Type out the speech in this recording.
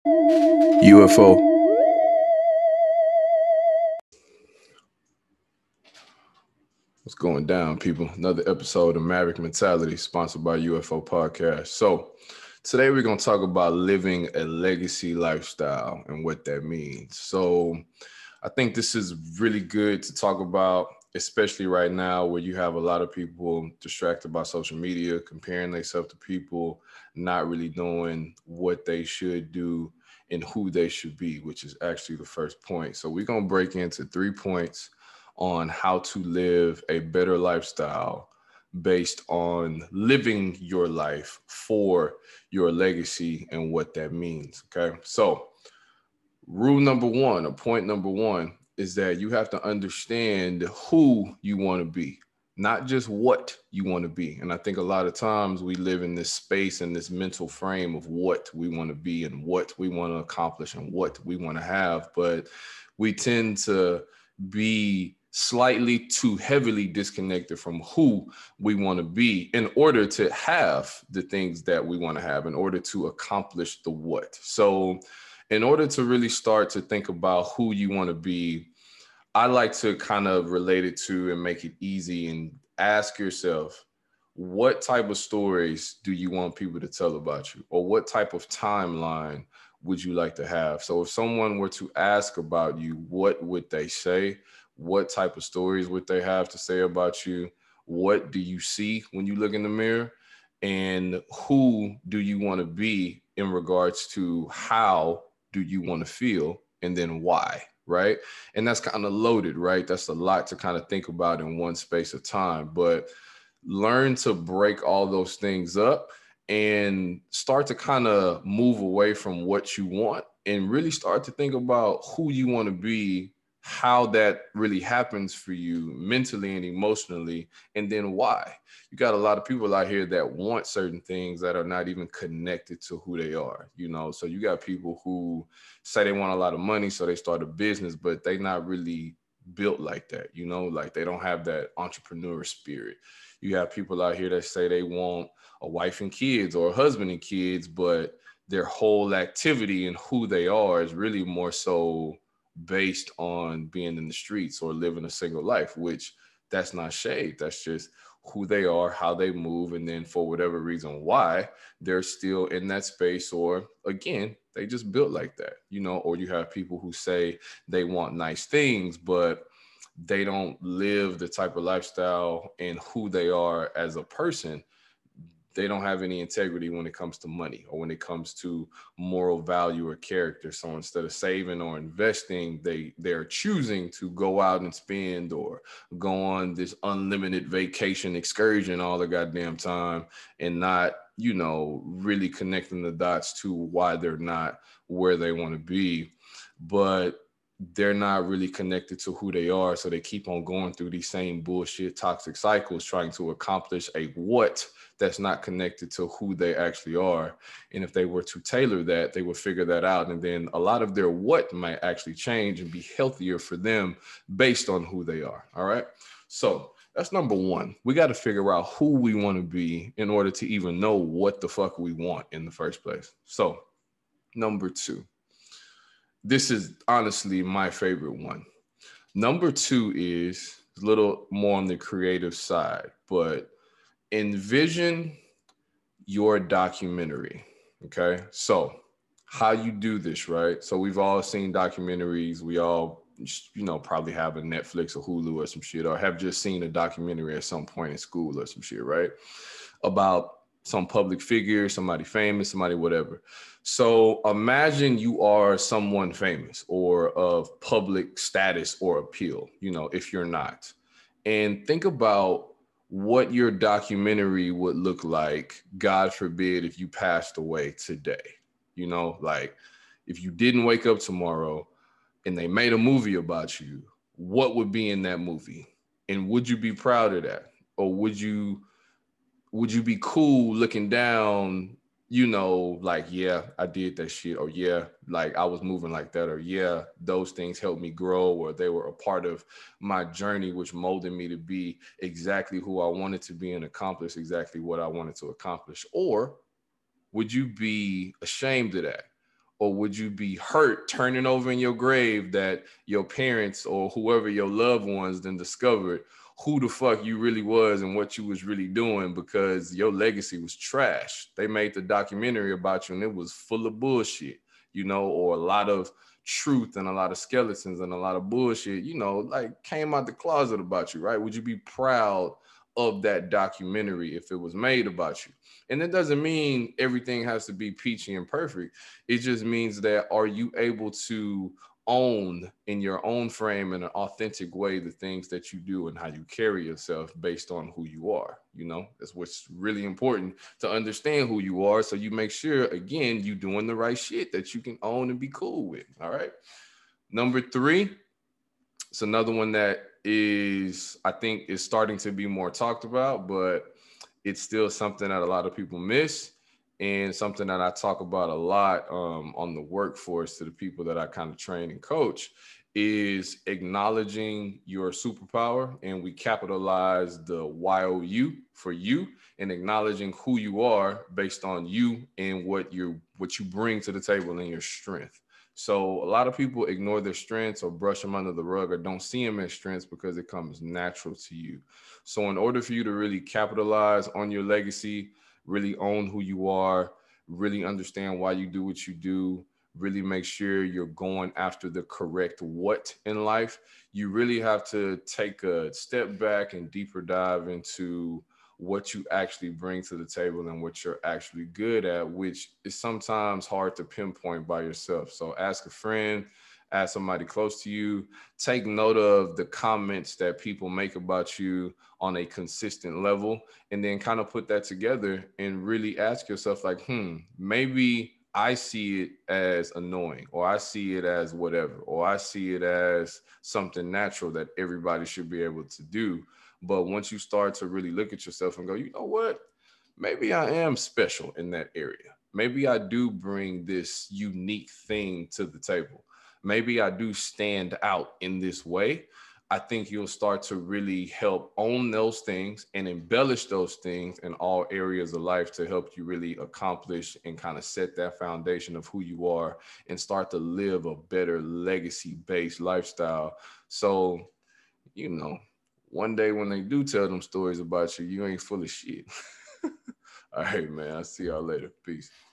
UFO. What's going down, people? Another episode of Maverick Mentality, sponsored by UFO Podcast. So, today we're going to talk about living a legacy lifestyle and what that means. So, I think this is really good to talk about, especially right now where you have a lot of people distracted by social media, comparing themselves to people, not really knowing what they should do and who they should be, which is actually the first point. So, we're going to break into 3 points on how to live a better lifestyle based on living your life for your legacy and what that means. Okay. So, rule number one, or point number one, is that you have to understand who you want to be, not just what you want to be. And I think a lot of times we live in this space and this mental frame of what we want to be and what we want to accomplish and what we want to have. But we tend to be slightly too heavily disconnected from who we want to be in order to have the things that we want to have, in order to accomplish the what. So, in order to really start to think about who you want to be, I like to kind of relate it to and make it easy and ask yourself, what type of stories do you want people to tell about you? Or what type of timeline would you like to have? So if someone were to ask about you, what would they say? What type of stories would they have to say about you? What do you see when you look in the mirror? And who do you want to be in regards to how do you want to feel? And then why, right? And that's kind of loaded, right? That's a lot to kind of think about in one space of time. But learn to break all those things up and start to kind of move away from what you want and really start to think about who you want to be, how that really happens for you mentally and emotionally, and then why. You got a lot of people out here that want certain things that are not even connected to who they are, So you got people who say they want a lot of money, so they start a business, but they not really built like that, like they don't have that entrepreneur spirit. You have people out here that say they want a wife and kids or a husband and kids, but their whole activity and who they are is really more so based on being in the streets or living a single life, which that's not shade. That's just who they are, how they move. And then for whatever reason, why they're still in that space, or again, they just built like that, or you have people who say they want nice things, but they don't live the type of lifestyle and who they are as a person. They don't have any integrity when it comes to money or when it comes to moral value or character. So instead of saving or investing, they're choosing to go out and spend or go on this unlimited vacation excursion all the goddamn time and not, really connecting the dots to why they're not where they want to be. But they're not really connected to who they are. So they keep on going through these same bullshit, toxic cycles, trying to accomplish a what that's not connected to who they actually are. And if they were to tailor that, they would figure that out. And then a lot of their what might actually change and be healthier for them based on who they are. All right. So that's number one. We got to figure out who we want to be in order to even know what the fuck we want in the first place. So number two, this is honestly my favorite one. Number two is a little more on the creative side, but envision your documentary. Okay. So, how you do this, right? So, we've all seen documentaries. We all, probably have a Netflix or Hulu or some shit, or have just seen a documentary at some point in school or some shit, right? About some public figure, somebody famous, somebody whatever. So imagine you are someone famous or of public status or appeal, if you're not. And think about what your documentary would look like, God forbid, if you passed away today. Like if you didn't wake up tomorrow and they made a movie about you, what would be in that movie? And would you be proud of that? Or would you be cool looking down, like, yeah, I did that shit, or yeah, like I was moving like that, or yeah, those things helped me grow, or they were a part of my journey, which molded me to be exactly who I wanted to be and accomplish exactly what I wanted to accomplish? Or would you be ashamed of that? or would you be hurt turning over in your grave that your parents or whoever your loved ones then discovered who the fuck you really was and what you was really doing because your legacy was trash? They made the documentary about you and it was full of bullshit, or a lot of truth and a lot of skeletons and a lot of bullshit, like came out the closet about you, right? Would you be proud of that documentary if it was made about you? And it doesn't mean everything has to be peachy and perfect. It just means that are you able to own in your own frame in an authentic way the things that you do and how you carry yourself based on who you are. That's what's really important, to understand who you are, so you make sure, again, you doing the right shit that you can own and be cool with. All right. Number 3, it's another one that I think is starting to be more talked about, but it's still something that a lot of people miss, and something that I talk about a lot on the workforce to the people that I kind of train and coach, is acknowledging your superpower. And we capitalize the YOU for you, and acknowledging who you are based on you and what you bring to the table and your strength. So a lot of people ignore their strengths or brush them under the rug or don't see them as strengths because it comes natural to you. So in order for you to really capitalize on your legacy, really own who you are, really understand why you do what you do, really make sure you're going after the correct what in life, you really have to take a step back and deeper dive into what you actually bring to the table and what you're actually good at, which is sometimes hard to pinpoint by yourself. So ask a friend, ask somebody close to you, take note of the comments that people make about you on a consistent level, and then kind of put that together and really ask yourself like, maybe I see it as annoying, or I see it as whatever, or I see it as something natural that everybody should be able to do. But once you start to really look at yourself and go, you know what? Maybe I am special in that area. Maybe I do bring this unique thing to the table. Maybe I do stand out in this way. I think you'll start to really help own those things and embellish those things in all areas of life to help you really accomplish and kind of set that foundation of who you are and start to live a better legacy-based lifestyle. So, you know, one day when they do tell them stories about you, you ain't full of shit. All right, man. I'll see y'all later. Peace.